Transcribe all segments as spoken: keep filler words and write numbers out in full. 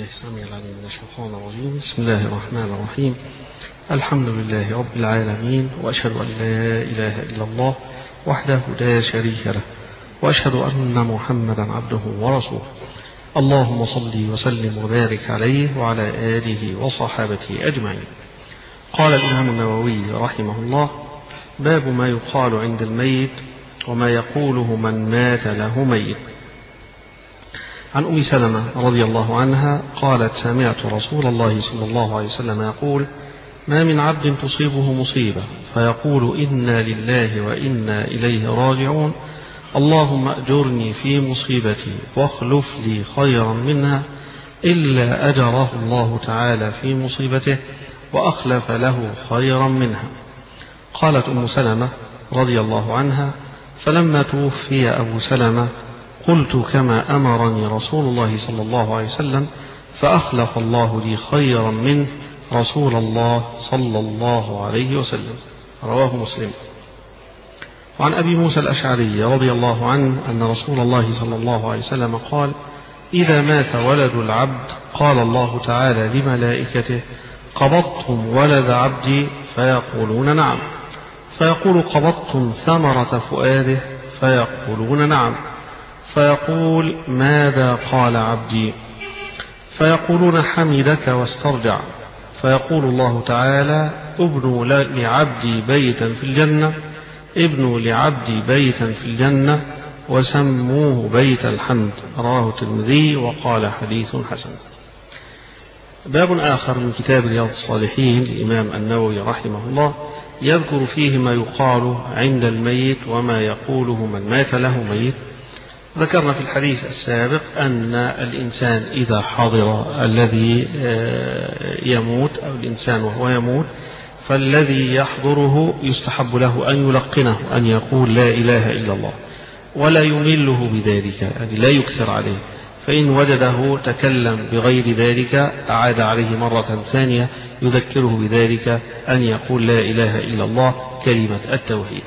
السميع العليم من الشيطان الرجيم. بسم الله الرحمن الرحيم. الحمد لله رب العالمين، وأشهد أن لا إله إلا الله وحده لا شريك له، وأشهد أن محمدا عبده ورسوله. اللهم صل وسلم وبارك عليه وعلى آله وصحابته أجمعين. قال الإمام النووي رحمه الله: باب ما يقال عند الميت وما يقوله من مات له ميت. عن أم سلمة رضي الله عنها قالت: سمعت رسول الله صلى الله عليه وسلم يقول: ما من عبد تصيبه مصيبة فيقول إنا لله وإنا إليه راجعون، اللهم أجرني في مصيبتي واخلف لي خيرا منها، إلا أجره الله تعالى في مصيبته وأخلف له خيرا منها. قالت أم سلمة رضي الله عنها: فلما توفي أبو سلمة قلت كما أمرني رسول الله صلى الله عليه وسلم، فأخلف الله لي خيرا منه رسول الله صلى الله عليه وسلم. رواه مسلم. وعن أبي موسى الأشعري رضي الله عنه أن رسول الله صلى الله عليه وسلم قال: إذا مات ولد العبد قال الله تعالى لملائكته: قبضتم ولد عبدي؟ فيقولون نعم. فيقول: قبضتم ثمرة فؤاده؟ فيقولون نعم. فيقول: ماذا قال عبدي؟ فيقولون: حمدك واسترجع. فيقول الله تعالى: ابنوا لعبدي بيتا في الجنة، ابنوا لعبدي بيتا في الجنة وسموه بيت الحمد. رواه الترمذي وقال حديث حسن. باب آخر من كتاب رياض الصالحين للإمام النووي رحمه الله يذكر فيه ما يقال عند الميت وما يقوله من مات له ميت. ذكرنا في الحديث السابق أن الإنسان إذا حضر الذي يموت أو الإنسان وهو يموت، فالذي يحضره يستحب له أن يلقنه أن يقول لا إله إلا الله، ولا يمله بذلك، يعني لا يكثر عليه. فإن وجده تكلم بغير ذلك أعاد عليه مرة ثانية يذكره بذلك أن يقول لا إله إلا الله كلمة التوحيد.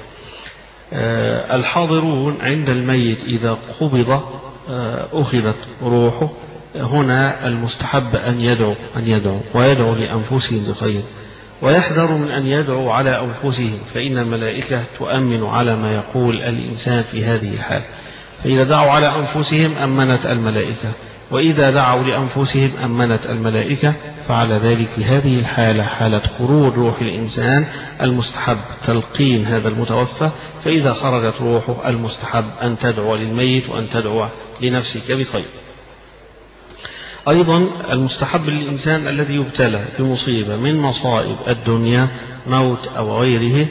الحاضرون عند الميت إذا قبض أخذت روحه، هنا المستحب أن يدعو أن يدعو ويدعو لأنفسهم بخير، ويحذر من أن يدعو على أنفسهم، فإن الملائكة تؤمن على ما يقول الإنسان في هذه الحال. فإذا دعوا على أنفسهم أمنت الملائكة، وإذا دعوا لأنفسهم أمنت الملائكة. فعلى ذلك في هذه الحالة، حالة خروج روح الإنسان، المستحب تلقين هذا المتوفى، فإذا خرجت روحه المستحب أن تدعو للميت وأن تدعو لنفسك بخير. أيضا المستحب للإنسان الذي يبتلى بمصيبة من مصائب الدنيا، موت أو غيره،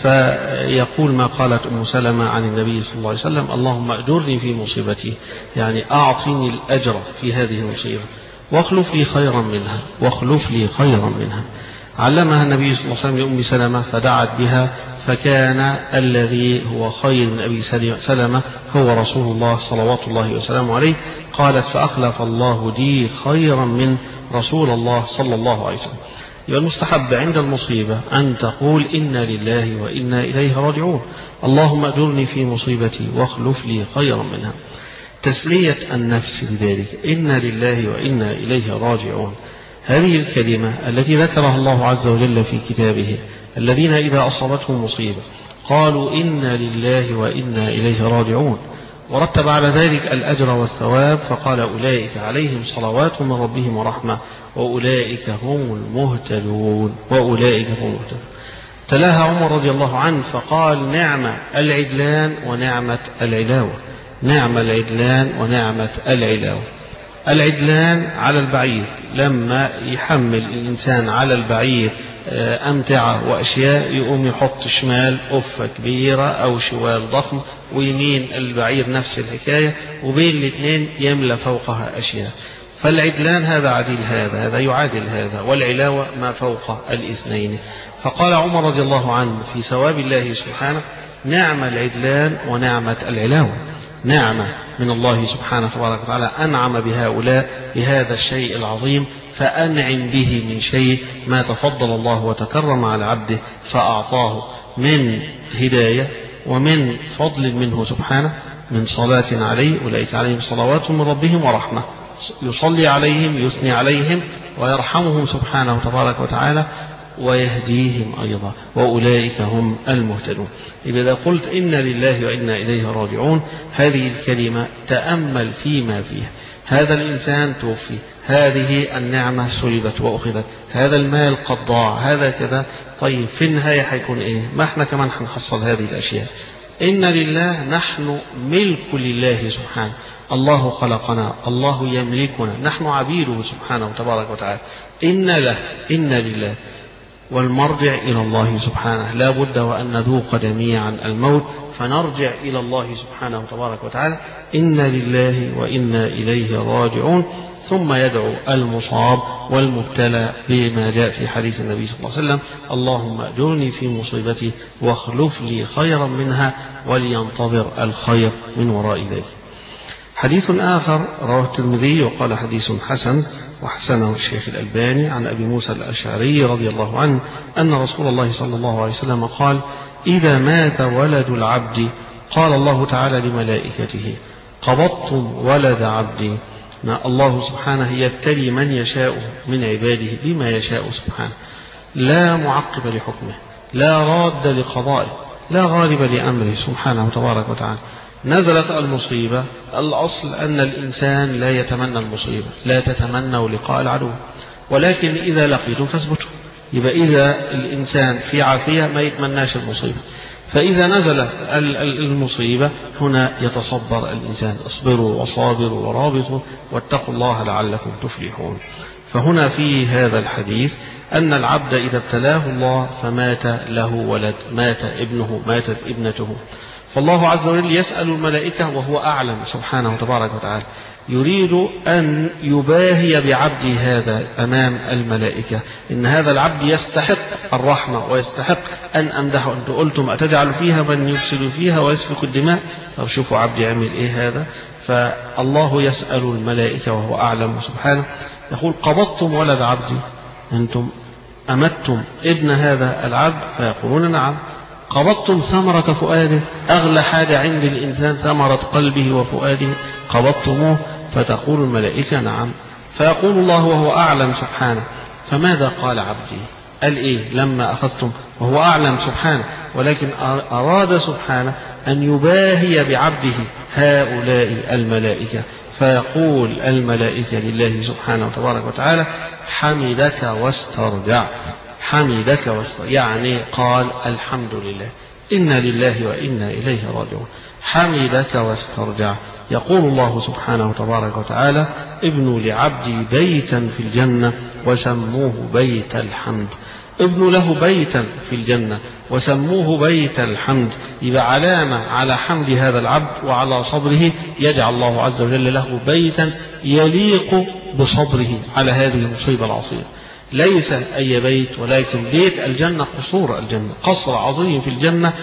فيقول ما قالت أم سلمة عن النبي صلى الله عليه وسلم: اللهم أجرني في مصيبتي، يعني أعطني الأجر في هذه المصيبة واخلف لي خيرا منها، واخلف لي خيرا منها. علمها النبي صلى الله عليه وسلم لأم سلمة فدعت بها، فكان الذي هو خير من أبي سلمة هو رسول الله صلوات الله وسلامه عليه. قالت: فأخلف الله لي خيرا من رسول الله صلى الله عليه وسلم. والمستحب عند المصيبة أن تقول إنا لله وإنا إليه راجعون، اللهم أجرني في مصيبتي واخلف لي خيرا منها. تسلية النفس بذلك، إنا لله وإنا إليه راجعون. هذه الكلمة التي ذكرها الله عز وجل في كتابه: الذين إذا أصابتهم مصيبة قالوا إنا لله وإنا إليه راجعون، ورتب على ذلك الأجر والثواب، فقال: أولئك عليهم صلوات من ربهم ورحمة وأولئك هم المهتدون، وأولئك هم المهتدون. تلاها عمر رضي الله عنه فقال: نعم العدلان ونعمة العلاوة، نعم العدلان ونعمة العلاوة. العدلان على البعير، لما يحمل الإنسان على البعير أمتعة وأشياء، يقوم يحط شمال أفة كبيرة أو شوال ضخم، ويمين البعير نفس الحكاية، وبين الاثنين يملى فوقها أشياء. فالعدلان هذا عديل هذا، هذا يعادل هذا، والعلاوة ما فوق الاثنين. فقال عمر رضي الله عنه في ثواب الله سبحانه: نعم العدلان ونعمة العلاوة. نعمة من الله سبحانه تبارك وتعالى أنعم بهؤلاء بهذا الشيء العظيم، فأنعم به من شيء ما تفضل الله وتكرم على عبده فأعطاه من هداية ومن فضل منه سبحانه، من صلاة عليه، أولئك عليهم صلوات من ربهم ورحمة، يصلي عليهم يثني عليهم ويرحمهم سبحانه تبارك وتعالى ويهديهم أيضا، وأولئك هم المهتدون. إذا قلت إن لله وإنا إليه راجعون، هذه الكلمة تأمل فيما فيها. هذا الإنسان توفي، هذه النعمة سلبت وأخذت، هذا المال قد ضاع، هذا كذا. طيب في النهاية حيكون إيه؟ ما احنا كمان حنحصل هذه الأشياء. إن لله، نحن ملك لله سبحانه، الله خلقنا، الله يملكنا، نحن عبيده سبحانه تبارك وتعالى. إن له، إن لله، والمرجع إلى الله سبحانه. لا بد وأن نذوق جميعا الموت فنرجع إلى الله سبحانه تبارك وتعالى. إن لله وإنا إليه راجعون. ثم يدعو المصاب والمبتلى بما جاء في حديث النبي صلى الله عليه وسلم: اللهم أجرني في مصيبتي واخلف لي خيرا منها ولينتظر الخير من وراء ذلك. حديث آخر رواه الترمذي وقال حديث حسن، وحسنه الشيخ الألباني، عن أبي موسى الأشعري رضي الله عنه أن رسول الله صلى الله عليه وسلم قال: إذا مات ولد العبد قال الله تعالى لملائكته: قبضتم ولد عبدي. الله سبحانه يبتلي من يشاء من عباده بما يشاء سبحانه، لا معقب لحكمه، لا راد لقضائه، لا غالب لأمره سبحانه تبارك وتعالى. نزلت المصيبة، الأصل أن الإنسان لا يتمنى المصيبة، لا تتمنوا لقاء العدو، ولكن إذا لقيتم فاثبتوا. يبقى إذا الإنسان في عافية ما يتمناش المصيبة، فإذا نزلت المصيبة هنا يتصبر الإنسان: اصبروا وصابروا ورابطوا واتقوا الله لعلكم تفلحون. فهنا في هذا الحديث أن العبد إذا ابتلاه الله فمات له ولد، مات ابنه، ماتت ابنته، فالله عز وجل يسأل الملائكة وهو أعلم سبحانه تبارك وتعالى، يريد أن يباهي بعبدي هذا أمام الملائكة، إن هذا العبد يستحق الرحمة ويستحق أن أمدحه. أنتم قلتم أتجعل فيها من يفسد فيها ويسفك الدماء؟ طب شوفوا عبدي عمل إيه هذا. فالله يسأل الملائكة وهو أعلم سبحانه، يقول: قبضتم ولد عبدي، أنتم أمتم ابن هذا العبد؟ فيقولون: نعم. قبضتم ثمرة فؤاده، أغلى حاجة عند الإنسان ثمرة قلبه وفؤاده، قبضتموه؟ فتقول الملائكة: نعم. فيقول الله وهو أعلم سبحانه: فماذا قال عبدي؟ قال إيه لما أخذتم؟ وهو أعلم سبحانه، ولكن أراد سبحانه أن يباهي بعبده هؤلاء الملائكة، فيقول الملائكة لله سبحانه تبارك وتعالى: حمدك واسترجع، حمدك واسترجع، يعني قال الحمد لله، إنا لله وإنا إليه راجعون، حمدك واسترجع. يقول الله سبحانه تبارك وتعالى: ابنوا لعبدي بيتا في الجنة وسموه بيت الحمد. ابنوا له بيتا في الجنة وسموه بيت الحمد، يبقى علامة على حمد هذا العبد وعلى صبره، يجعل الله عز وجل له بيتا يليق بصبره على هذه المصيبة العصيبة. ليس أي بيت، ولكن بيت الجنة، قصور الجنة، قصر عظيم في الجنة،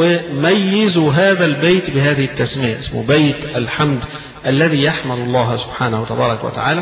وميزوا هذا البيت بهذه التسمية، اسمه بيت الحمد، الذي يحمد الله سبحانه تبارك وتعالى،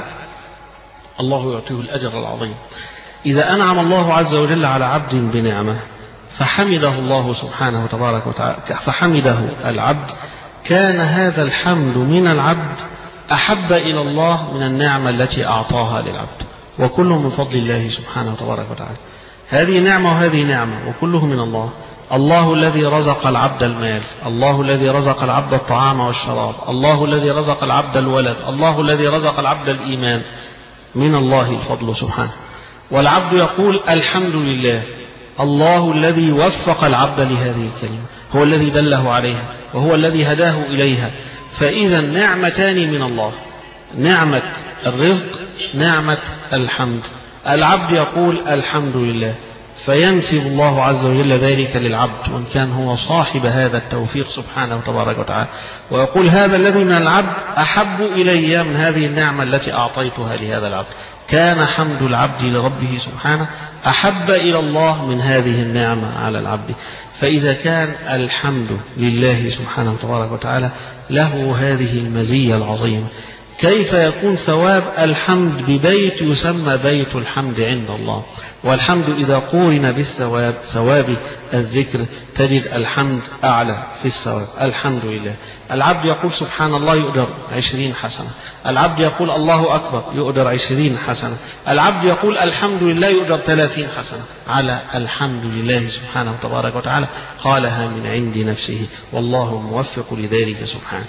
الله يعطيه الأجر العظيم. إذا أنعم الله عز وجل على عبد بنعمة فحمده الله سبحانه تبارك وتعالى، فحمده العبد، كان هذا الحمد من العبد أحب إلى الله من النعمة التي أعطاها للعبد، وكله من فضل الله سبحانه تبارك وتعالى. هذه نعمة وهذه نعمة، وكله من الله. الله الذي رزق العبد المال، الله الذي رزق العبد الطعام والشراب، الله الذي رزق العبد الولد، الله الذي رزق العبد الإيمان، من الله الفضل سبحانه. والعبد يقول الحمد لله، الله الذي وفق العبد لهذه الكلمة، هو الذي دله عليها وهو الذي هداه إليها. فإذا نعمتان من الله، نعمة الرزق، نعمة الحمد. العبد يقول الحمد لله، فينسب الله عز وجل ذلك للعبد، وإن كان هو صاحب هذا التوفيق سبحانه تبارك وتعالى، ويقول هذا الذي من العبد أحب إلي من هذه النعمة التي أعطيتها لهذا العبد. كان حمد العبد لربه سبحانه أحب إلى الله من هذه النعمة على العبد. فإذا كان الحمد لله سبحانه تبارك وتعالى له هذه المزية العظيمة، كيف يكون ثواب الحمد ببيت يسمى بيت الحمد عند الله؟ والحمد إذا قورن بالثواب ثواب الذكر تجد الحمد أعلى في الثواب. الحمد لله، العبد يقول سبحان الله يؤجر عشرين حسنة، العبد يقول الله أكبر يؤجر عشرين حسنة، العبد يقول الحمد لله يؤجر ثلاثين حسنة على الحمد لله سبحانه تبارك وتعالى، قالها من عند نفسه والله موفق لذلك سبحانه.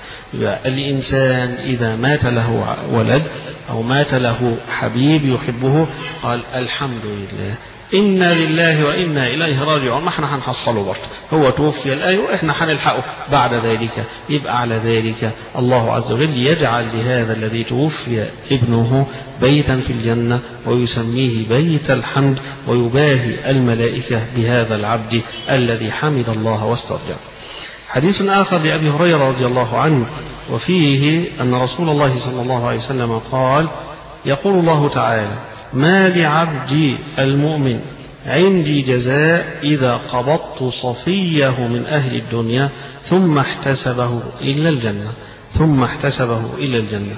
الإنسان إذا مات له ولد أو مات له حبيب يحبه قال الحمد لله، إنا لله وإنا إليه راجعون. ما احنا هنحصله برضه، هو توفي الآية وإحنا هنلحقه بعد ذلك. يبقى على ذلك الله عز وجل يجعل لهذا الذي توفي ابنه بيتا في الجنة ويسميه بيت الحمد، ويباهي الملائكة بهذا العبد الذي حمد الله واسترجع. حديث آخر لأبي هريرة رضي الله عنه وفيه أن رسول الله صلى الله عليه وسلم قال: يقول الله تعالى: ما لعبدي المؤمن عندي جزاء إذا قبضت صفيه من أهل الدنيا ثم احتسبه إلى الجنة ثم احتسبه إلى الجنة.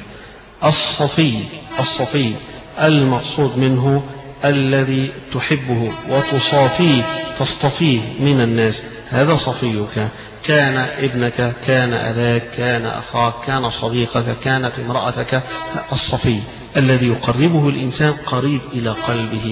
الصفي الصفي المقصود منه الذي تحبه وتصافيه تصطفيه من الناس، هذا صفيك، كان ابنك، كان أباك، كان أخاك، كان صديقك، كانت امرأتك. الصفي الذي يقربه الإنسان قريب إلى قلبه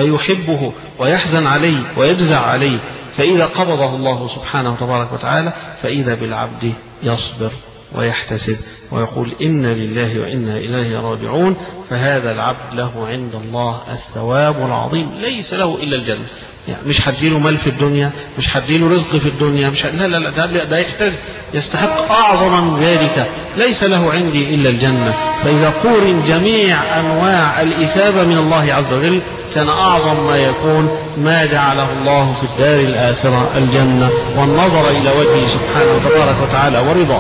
فيحبه ويحزن عليه ويجزع عليه، فإذا قبضه الله سبحانه تبارك وتعالى فإذا بالعبد يصبر ويحتسب ويقول إنا لله وإنا إليه راجعون، فهذا العبد له عند الله الثواب العظيم ليس له إلا الجنة. يعني مش هديله مال في الدنيا، مش هديله رزق في الدنيا، مش لا لا لا ده, ده يحتاج يستحق أعظم من ذلك، ليس له عندي إلا الجنة. فإذا قورن جميع أنواع الإثابة من الله عز وجل كان أعظم ما يكون ما جعله الله في الدار الآخرة الجنة والنظر إلى وجهه سبحانه تبارك وتعالى ورضاه.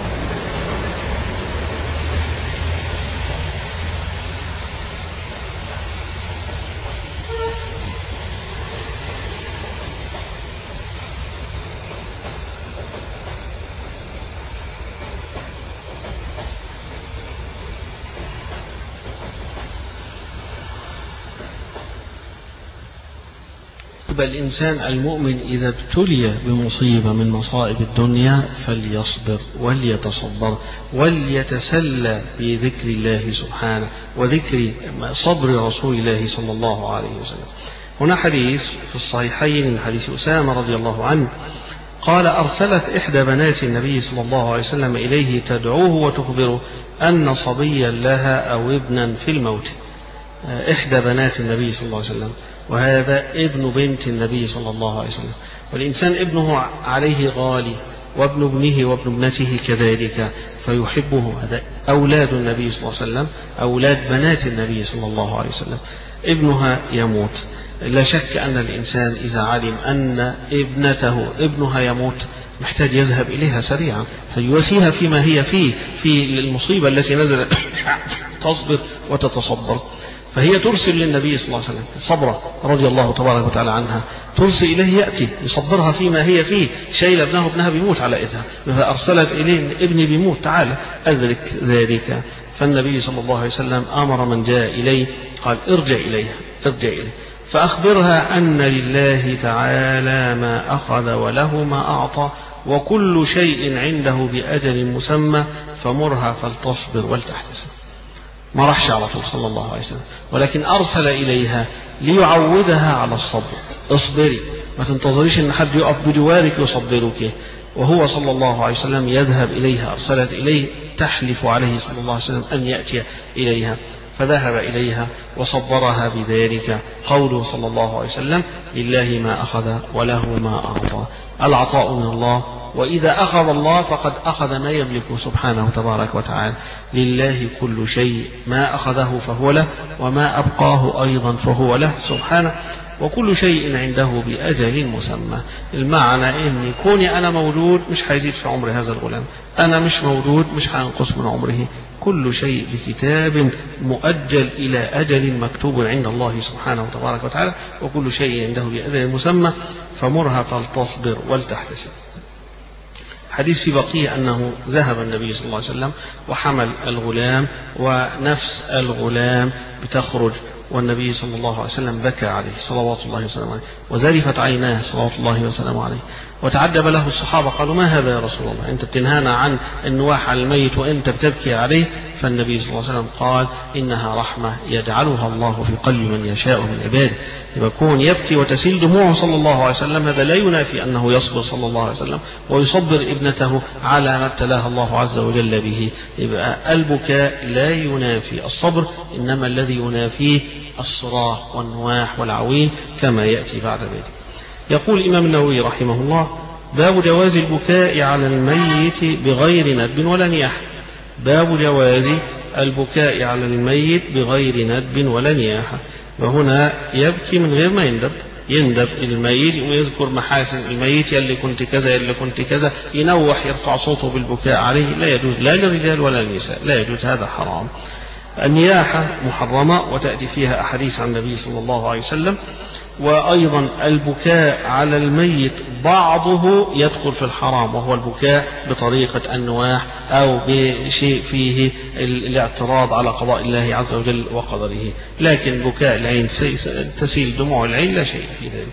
الإنسان المؤمن إذا ابتلي بمصيبة من مصائب الدنيا فليصبر وليتصبر وليتسلى بذكر الله سبحانه وذكر صبر رسول الله صلى الله عليه وسلم. هنا حديث في الصحيحين من حديث أسامة رضي الله عنه قال: أرسلت إحدى بنات النبي صلى الله عليه وسلم إليه تدعوه وتخبره أن صبيا لها أو ابنا في الموت. إحدى بنات النبي صلى الله عليه وسلم، وهذا ابن بنت النبي صلى الله عليه وسلم، والإنسان ابنه عليه غالي وابن ابنه وابن ابنته كذلك فيحبه. هذا أولاد النبي صلى الله عليه وسلم، أولاد بنات النبي صلى الله عليه وسلم. ابنها يموت، لا شك أن الإنسان إذا علم أن ابنته ابنها يموت محتاج يذهب إليها سريعا فيواسيها فيما هي فيه في المصيبة التي نزلت تصبر وتتصبر. فهي ترسل للنبي صلى الله عليه وسلم صبرة رضي الله تبارك وتعالى عنها، ترسل إليه يأتي يصبرها فيما هي فيه، شايل ابنه ابنها بيموت على إيدها، فأرسلت إليه ابني بيموت تعال أدرك ذلك. فالنبي صلى الله عليه وسلم أمر من جاء إليه قال: ارجع إليها ارجع إليه فأخبرها أن لله تعالى ما أخذ وله ما أعطى وكل شيء عنده بأجل مسمى فمرها فلتصبر ولتحتسب. ما رحش على طول صلى الله عليه وسلم، ولكن أرسل إليها ليعودها على الصبر. اصبري، ما تنتظريش أن حد يقف بجوارك يصبرك. وهو صلى الله عليه وسلم يذهب إليها، أرسلت إليه تحلف عليه صلى الله عليه وسلم أن يأتي إليها، فذهب إليها وصبرها بذلك. قوله صلى الله عليه وسلم: لله ما أخذ وله ما أعطى. العطاء من الله، وإذا أخذ الله فقد أخذ ما يملكه سبحانه تبارك وتعالى. لله كل شيء، ما أخذه فهو له وما أبقاه أيضا فهو له سبحانه، وكل شيء عنده بأجل مسمى. المعنى إن كوني أنا موجود مش هيزيد في عمر هذا الغلام، أنا مش موجود مش هينقص من عمره، كل شيء بكتاب مؤجل إلى أجل مكتوب عند الله سبحانه تبارك وتعالى، وكل شيء عنده بأجل مسمى فمرها فلتصبر ولتحتسب. حديث في بقية أنه ذهب النبي صلى الله عليه وسلم وحمل الغلام ونفس الغلام بتخرج، والنبي صلى الله عليه وسلم بكى عليه صلوات الله وسلامه عليه وذرفت عيناه صلوات الله وسلامه عليه. وتعجب له الصحابة قالوا: ما هذا يا رسول الله؟ أنت بتنهانا عن النواح على الميت وأنت بتبكي عليه. فالنبي صلى الله عليه وسلم قال: إنها رحمة يجعلها الله في قلب من يشاء من عباده. يكون يبكي وتسيل دموعه صلى الله عليه وسلم، هذا لا ينافي أنه يصبر صلى الله عليه وسلم ويصبر ابنته على ما ابتلاه الله عز وجل به. يبقى البكاء لا ينافي الصبر، إنما الذي ينافيه الصراخ والنواح والعويل كما يأتي بعد ذلك. يقول الإمام النووي رحمه الله: باب جواز البكاء على الميت بغير ندب ولا نياحة. باب جواز البكاء على الميت بغير ندب ولا نياحة. وهنا يبكي من غير ما يندب، يندب الميت ويذكر محاسن الميت، يلي كنت كذا يلي كنت كذا، ينوح يرفع صوته بالبكاء عليه، لا يجوز لا للرجال ولا للنساء، لا يجوز، هذا حرام. النياحة محرمة وتأتي فيها أحاديث عن النبي صلى الله عليه وسلم. وأيضا البكاء على الميت بعضه يدخل في الحرام، وهو البكاء بطريقة النواح أو بشيء فيه الاعتراض على قضاء الله عز وجل وقدره. لكن بكاء العين تسيل دموع العين لا شيء في ذلك.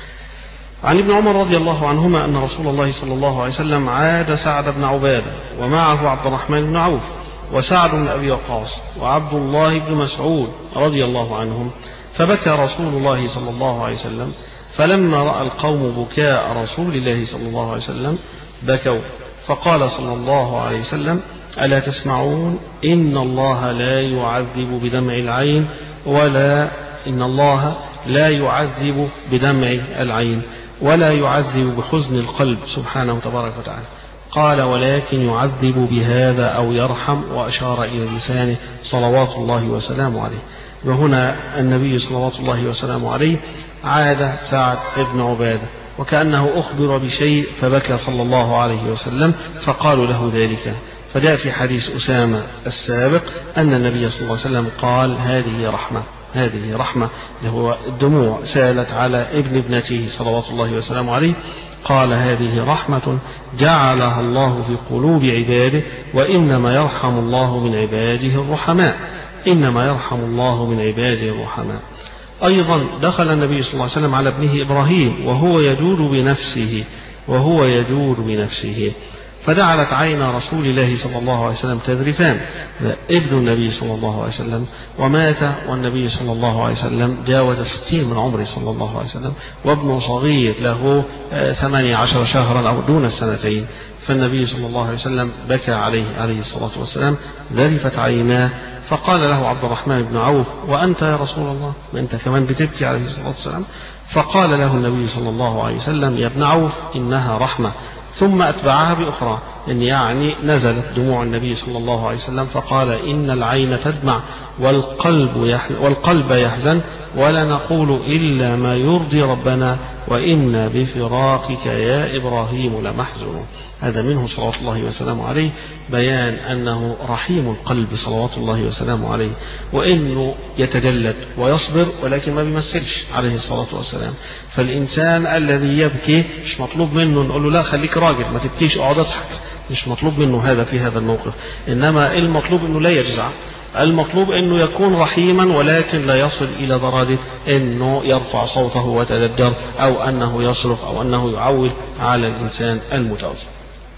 عن ابن عمر رضي الله عنهما أن رسول الله صلى الله عليه وسلم عاد سعد بن عبادة ومعه عبد الرحمن بن عوف وسعد بن أبي وقاص وعبد الله بن مسعود رضي الله عنهم، فبكى رسول الله صلى الله عليه وسلم، فلما رأى القوم بكاء رسول الله صلى الله عليه وسلم بكوا، فقال صلى الله عليه وسلم: ألا تسمعون؟ إن الله لا يعذب بدمع العين ولا إن الله لا يعذب بدمع العين ولا يعذب بحزن القلب سبحانه تبارك وتعالى. قال: ولكن يعذب بهذا أو يرحم، وأشار إلى لسانه صلوات الله وسلامه عليه. وهنا النبي صلوات الله وسلامه عليه عاد سعد بن عبادة وكأنه أخبر بشيء فبكى صلى الله عليه وسلم، فقالوا له ذلك. فجاء في حديث أسامة السابق أن النبي صلى الله عليه وسلم قال: هذه رحمة، هذه رحمة، هو الدموع سالت على ابن ابنته صلوات الله وسلامه عليه. قال: هذه رحمة جعلها الله في قلوب عباده، وإنما يرحم الله من عباده الرحماء، إنما يرحم الله من عباده الرحماء. أيضا دخل النبي صلى الله عليه وسلم على ابنه إبراهيم وهو يجود بنفسه وهو يجود بنفسه فجعلت عين رسول الله صلى الله عليه وسلم تذرفان. ابن النبي صلى الله عليه وسلم ومات والنبي صلى الله عليه وسلم جاوز ستين من عمره صلى الله عليه وسلم، وابنه صغير له ثمانية عشر شهرا أو دون السنتين. فالنبي صلى الله عليه وسلم بكى عليه عليه الصلاة والسلام، ذرفت عيناه، فقال له عبد الرحمن بن عوف: وأنت يا رسول الله؟ وأنت كمان بتبكي عليه الصلاة والسلام؟ فقال له النبي صلى الله عليه وسلم: يا ابن عوف، إنها رحمة. ثم أتبعها بأخرى، إن يعني نزلت دموع النبي صلى الله عليه وسلم، فقال: إن العين تدمع والقلب يحزن, والقلب يحزن ولا نقول إلا ما يرضي ربنا، وإنا بفراقك يا إبراهيم لمحزون. هذا منه صلوات الله وسلامه عليه بيان أنه رحيم القلب صلوات الله وسلامه عليه، وإنه يتجلد ويصبر ولكن ما بيمثلش عليه الصلاة والسلام. فالإنسان الذي يبكي مش مطلوب منه نقول له: لا خليك راجل ما تبكيش اقعد اضحك، مش مطلوب منه هذا في هذا الموقف، إنما المطلوب أنه لا يجزع، المطلوب أنه يكون رحيما ولكن لا يصل إلى درجة أنه يرفع صوته ويتدجر أو أنه يصرخ أو أنه يعول على الإنسان المتوفى.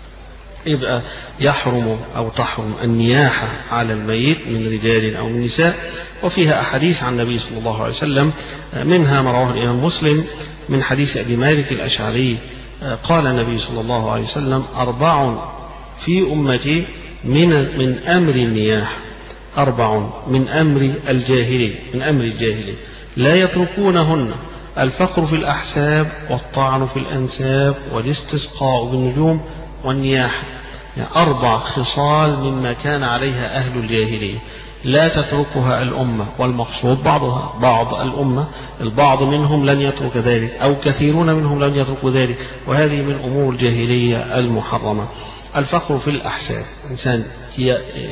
يبقى يحرم أو تحرم النياحة على الميت من رجال أو من نساء، وفيها أحاديث عن النبي صلى الله عليه وسلم، منها ما رواه الإمام مسلم من حديث أبي مالك الأشعري قال النبي صلى الله عليه وسلم: أربع في أمتي من من أمر النياح، أربع من أمر الجاهلي من أمر الجاهلي لا يتركونهن: الفقر في الأحساب، والطعن في الأنساب، والاستسقاء بالنجوم، والنياحة. يعني أربع خصال مما كان عليها أهل الجاهلية لا تتركها الأمة، والمقصود بعضها بعض الأمة، البعض منهم لن يترك ذلك أو كثيرون منهم لن يتركوا ذلك، وهذه من أمور الجاهلية المحرمة. الفخر في الأحساب، إنسان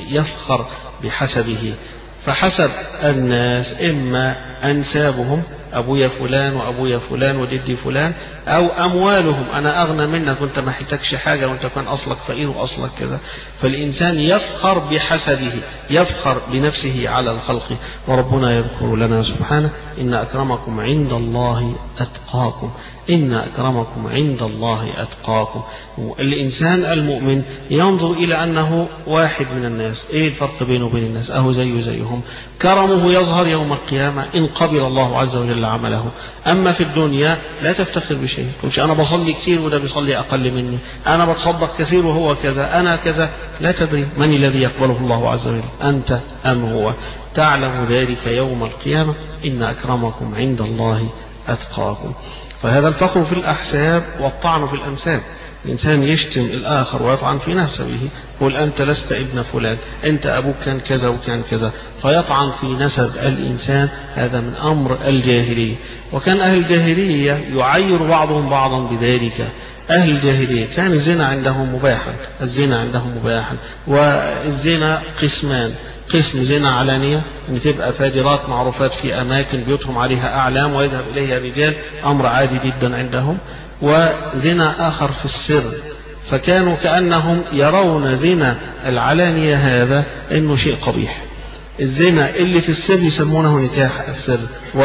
يفخر بحسبه، فحسب الناس إما أنسابهم أبويا فلان وأبويا فلان وجدي فلان، أو أموالهم أنا أغنى منك وأنت ما حلتكش حاجة وأنت كان أصلك فقير وأصلك كذا. فالإنسان يفخر بحسده، يفخر بنفسه على الخلق. وربنا يذكر لنا سبحانه إن أكرمكم عند الله أتقاكم، إن أكرمكم عند الله أتقاكم. الإنسان المؤمن ينظر إلى أنه واحد من الناس، إيه الفرق بينه وبين الناس؟ أهو زيه زيهم، كرمه يظهر يوم القيامة إن قبل الله عز وجل عمله. أما في الدنيا لا تفتخر بشيء، تقولش أنا بصلي كثير وده بيصلي أقل مني، أنا بتصدق كثير وهو كذا، أنا كذا. لا تدري من الذي يقبله الله عز وجل، أنت أم هو؟ تعلم ذلك يوم القيامة إن أكرمكم عند الله أتقاكم. فهذا الفخر في الأحساب والطعن في الأنساب. الإنسان يشتم الآخر ويطعن في نسبه، يقول أنت لست ابن فلان، أنت أبوك كان كذا وكان كذا، فيطعن في نسب الإنسان. هذا من أمر الجاهلية. وكان أهل الجاهلية يعير بعضهم بعضا بذلك. أهل الجاهلية كان الزنا عندهم مباحا، الزنا عندهم مباحا. والزنا قسمان: قسم زنا علانية، ان تبقى فاجرات معروفات في اماكن بيوتهم عليها اعلام ويذهب اليها رجال، امر عادي جدا عندهم. وزنا اخر في السر، فكانوا كانهم يرون زنا العلانية هذا انه شيء قبيح. الزنا اللي في السر يسمونه نكاح السر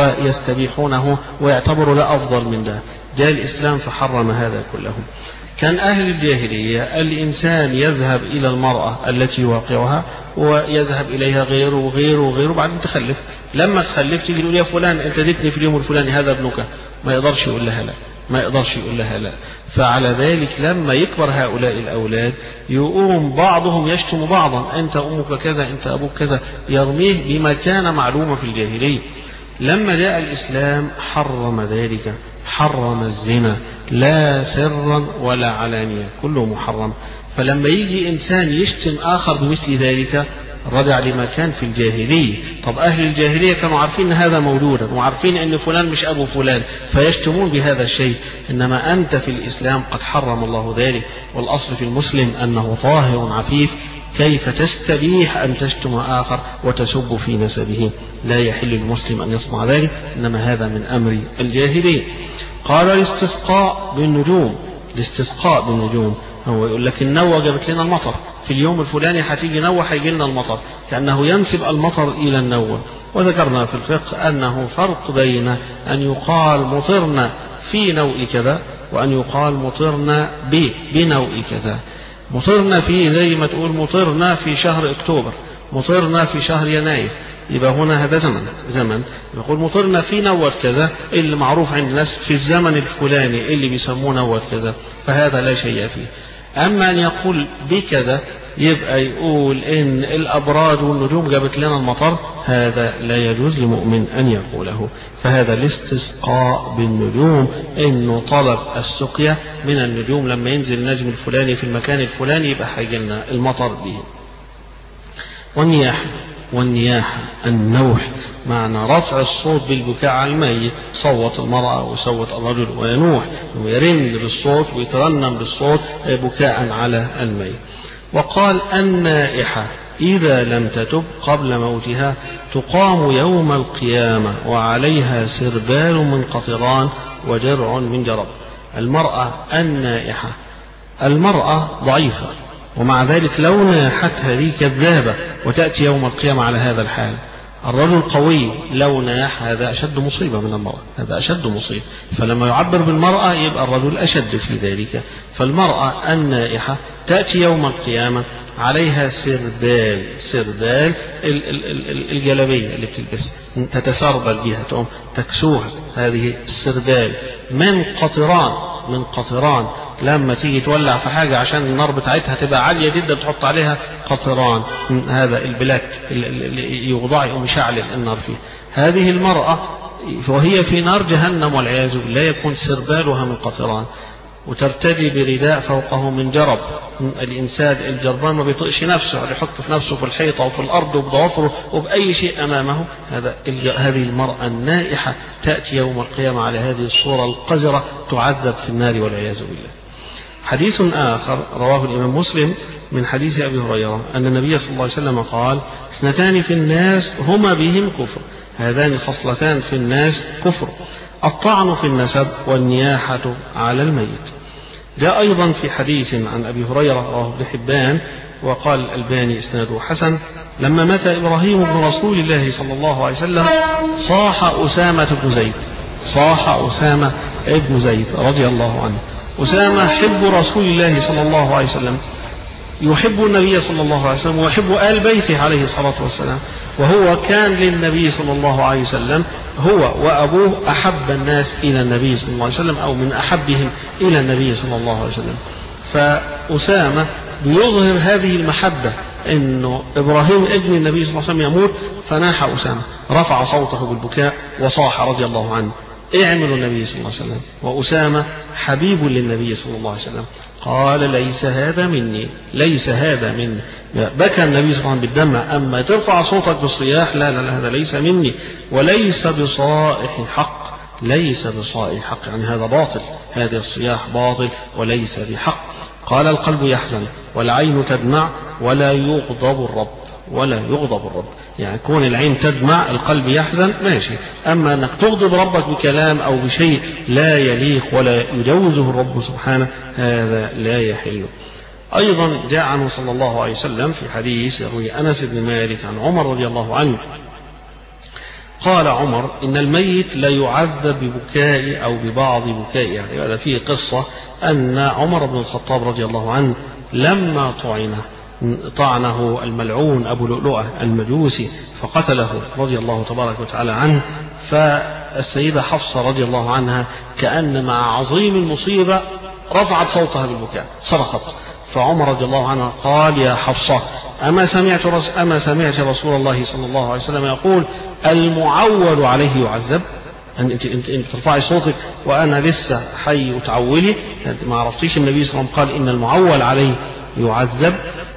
ويستبيحونه ويعتبروا ده افضل من ده. جاء الاسلام فحرم هذا كله. كان أهل الجاهلية الإنسان يذهب إلى المرأة التي يواقعها ويذهب إليها غيره وغيره وغيره، بعدين تخلف. لما تخلف تيجي تقول يا فلان أنت جئتني في اليوم الفلاني، هذا ابنك. ما يقدرش يقول لها لا، ما يقدرش يقول لها لا. فعلى ذلك لما يكبر هؤلاء الأولاد يقوم بعضهم يشتم بعضا: أنت أمك كذا، أنت أبوك كذا، يرميه بما كان معلومة في الجاهلية. لما جاء الإسلام حرم ذلك، حرم الزنا لا سرا ولا علانية، كله محرم. فلما يجي إنسان يشتم آخر بمثل ذلك رجع لما كان في الجاهلية. طب أهل الجاهلية كانوا عارفين أن هذا موجودا وعارفين أن فلان مش أبو فلان فيشتمون بهذا الشيء، إنما أنت في الإسلام قد حرم الله ذلك. والأصل في المسلم أنه طاهر عفيف، كيف تستبيح أن تشتم آخر وتسب في نسبه؟ لا يحل للمسلم أن يصنع ذلك، إنما هذا من أمر الجاهلية. قال الاستسقاء بالنجوم، الاستسقاء بالنجوم هو يقول لك النوة جابت لنا المطر، في اليوم الفلاني هتيجي نوة هيجي لنا المطر، كأنه ينسب المطر إلى النوة. وذكرنا في الفقه أنه فرق بين أن يقال مطرنا في نوء كذا وأن يقال مطرنا بنوء كذا. مطرنا فيه زي ما تقول مطرنا في شهر أكتوبر، مطرنا في شهر يناير، يبقى هنا هذا زمن زمن يقول مطرنا في نوة كذا اللي معروف عند الناس في الزمن الفلاني اللي بيسموه نوة كذا، فهذا لا شيء فيه. أما أن يقول بكذا يبقى يقول إن الأبراج والنجوم جابت لنا المطر، هذا لا يجوز لمؤمن أن يقوله. فهذا الاستسقاء بالنجوم، إنه طلب السقيا من النجوم، لما ينزل النجم الفلاني في المكان الفلاني يبقى هيجيلنا المطر به. والنياحة، والنياحة النوح معنى رفع الصوت بالبكاء على الميت، صوت المرأة وصوت الرجل وينوح ويرن بالصوت ويترنم بالصوت بكاء على الميت. وقال النائحة إذا لم تتب قبل موتها تقام يوم القيامة وعليها سربال من قطران ودرع من جرب. المرأة النائحة، المرأة ضعيفة ومع ذلك لو ناحت هذه كذابة وتأتي يوم القيامة على هذا الحال. الرجل قوي لو ناح هذا أشد مصيبة من المرأة، هذا أشد مصيبة. فلما يعبر بالمرأة يبقى الرجل أشد في ذلك. فالمرأة النائحة تأتي يوم القيامة عليها سربال، سربال الجلبية اللي بتلبس تتسربل بها، تقوم تكسوها، هذه السربال من قطران، من قطران. لما تيجي تولع في حاجة عشان النار بتاعتها تبقى عالية جدا تحط عليها قطران، هذا البلاك اللي يوضع يقوم يشعل النار فيه. هذه المرأة وهي في نار جهنم والعياذ بالله يكون سربالها من قطران، وترتدي برداء فوقه من جرب. الإنسان الجربان ما بيطقش نفسه، يحك في نفسه في الحيطة وفي الأرض وبضوافره وبأي شيء أمامه. هذا هذه المرأة النائحة تأتي يوم القيامة على هذه الصورة القذرة، تعذب في النار والعياذ بالله. حديث آخر رواه الإمام مسلم من حديث أبي هريرة أن النبي صلى الله عليه وسلم قال: اثنتان في الناس هما بهم كفر، هذان الخصلتان في الناس كفر، الطعن في النسب والنياحة على الميت. جاء أيضا في حديث عن أبي هريرة رواه ابن حبان وقال الألباني إسناده حسن: لما مات إبراهيم بن رسول الله صلى الله عليه وسلم صاح أسامة بن زيد صاح أسامة بن زيد رضي الله عنه. أسامة حب رسول الله صلى الله عليه وسلم، يحب النبي صلى الله عليه وسلم ويحب آل بيته عليه الصلاة والسلام، وهو كان للنبي صلى الله عليه وسلم هو وأبوه أحب الناس إلى النبي صلى الله عليه وسلم، أو من أحبهم إلى النبي صلى الله عليه وسلم. فأسامة بيظهر هذه المحبة، إنه إبراهيم ابن النبي صلى الله عليه وسلم يموت، فناح أسامة، رفع صوته بالبكاء وصاح رضي الله عنه: اعملوا النبي صلى الله عليه وسلم. وأسامة حبيب للنبي صلى الله عليه وسلم. قال: ليس هذا مني، ليس هذا مني. بكى النبي صلى الله عليه وسلم بالدمع، أما ترفع صوتك بالصياح لا لا لا، هذا ليس مني، وليس بصائح حق، ليس بصائح حق، يعني هذا باطل، هذه الصياح باطل وليس بحق. قال: القلب يحزن والعين تدمع ولا يغضب الرب، ولا يغضب الرب، يعني كون العين تدمع القلب يحزن ماشي، أما أنك تغضب ربك بكلام أو بشيء لا يليق ولا يجوزه الرب سبحانه، هذا لا يحل. أيضا جاء عنه صلى الله عليه وسلم في حديث يروي أنس بن مالك عن عمر رضي الله عنه قال عمر: إن الميت لا يعذب ببكاء أو ببعض بكاء. يعني هذا فيه قصة أن عمر بن الخطاب رضي الله عنه لما طعنه طعنه الملعون أبو لؤلؤة المجوسي فقتله رضي الله تبارك وتعالى عنه، فالسيدة حفصة رضي الله عنها كأن مع عظيم المصيبة رفعت صوتها بالبكاء، صرخت. فعمر رضي الله عنه قال: يا حفصة، أما سمعت رس أما سمعت رسول الله صلى الله عليه وسلم يقول: المعول عليه يعذب؟ أنت أنت أنت ترفعي صوتك وأنا لسه حي وتعولي، أنت ما عرفتيش النبي صلى الله عليه وسلم قال إن المعول عليه يعذب؟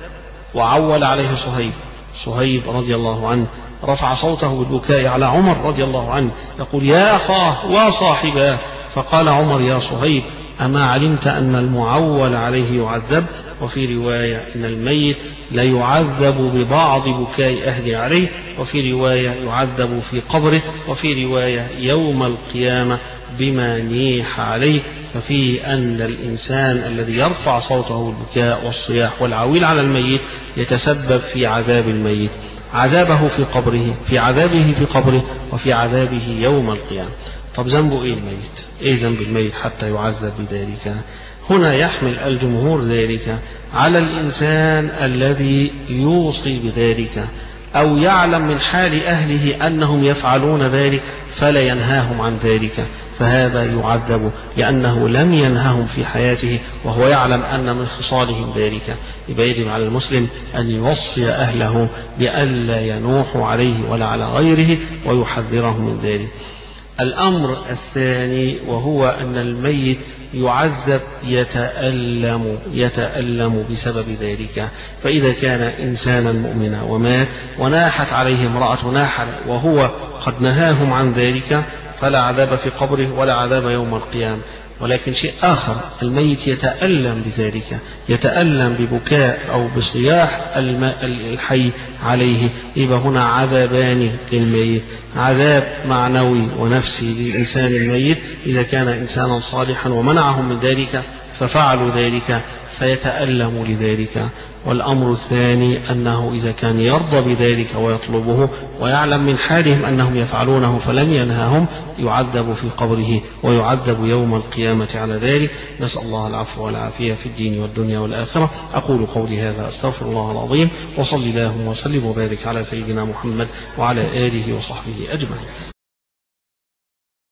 وعول عليه صهيب صهيب رضي الله عنه رفع صوته بالبكاء على عمر رضي الله عنه يقول: يا أخاه وصاحباه. فقال عمر: يا صهيب، أما علمت أن المعول عليه يعذب؟ وفي رواية إن الميت لا يعذب ببعض بكاء أهله عليه، وفي رواية يعذب في قبره، وفي رواية يوم القيامة بما نيح عليه. ففي أن الإنسان الذي يرفع صوته بالبكاء والصياح والعويل على الميت يتسبب في عذاب الميت، عذابه في قبره، في عذابه في قبره وفي عذابه يوم القيامة. طب ذنبه إيه الميت؟ إيه ذنب الميت حتى يعذب بذلك؟ هنا يحمل الجمهور ذلك على الإنسان الذي يوصي بذلك أو يعلم من حال أهله أنهم يفعلون ذلك فلا ينهاهم عن ذلك، فهذا يعذب لأنه لم ينههم في حياته وهو يعلم أن من خصالهم ذلك. يبقى يجب على المسلم أن يوصي أهله بألا ينوحوا عليه ولا على غيره ويحذرهم من ذلك. الأمر الثاني وهو أن الميت يعذب يتألم يتألم بسبب ذلك. فإذا كان إنسانا مؤمنا ومات وناحت عليه امرأة ناحل وهو قد نهاهم عن ذلك فلا عذاب في قبره ولا عذاب يوم القيامة. ولكن شيء آخر، الميت يتألم بذلك، يتألم ببكاء أو بصياح الحي عليه. يبقى هنا عذابان للميت، عذاب معنوي ونفسي للإنسان الميت إذا كان إنسانا صالحا ومنعهم من ذلك ففعلوا ذلك فيتألم لذلك. والأمر الثاني أنه إذا كان يرضى بذلك ويطلبه ويعلم من حالهم أنهم يفعلونه فلم ينهاهم يعذب في قبره ويعذب يوم القيامة على ذلك. نسأل الله العفو والعافية في الدين والدنيا والآخرة. أقول قولي هذا أستغفر الله العظيم، وصلي اللهم وسلم وبارك على سيدنا محمد وعلى آله وصحبه أجمعين.